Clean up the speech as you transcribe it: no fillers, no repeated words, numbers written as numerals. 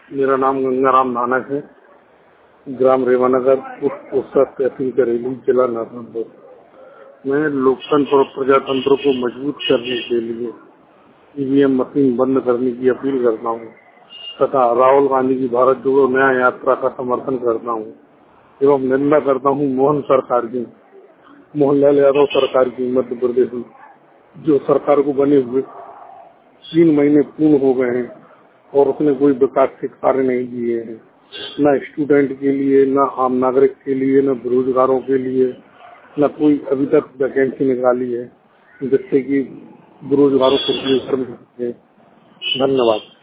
मेरा नाम गंगाराम नानक है। ग्राम रेवानगर, पोस्ट तहसील करेली, जिला नारायणपुर। मैं लोकतंत्र और प्रजातंत्र को मजबूत करने के लिए ईवीएम मशीन बंद करने की अपील करता हूँ तथा राहुल गांधी की भारत जोड़ो न्याय यात्रा का समर्थन करता हूँ एवं निंदा करता हूँ मोहनलाल यादव सरकार की मध्य प्रदेश में, जो सरकार को बने हुए 3 महीने पूर्ण हो गए हैं और उसने कोई विकास के कार्य नहीं किए हैं, न स्टूडेंट के लिए, न आम नागरिक के लिए, न बेरोजगारों के लिए, न कोई अभी तक वैकेंसी निकाली है जिससे कि बेरोजगारों को धन्यवाद।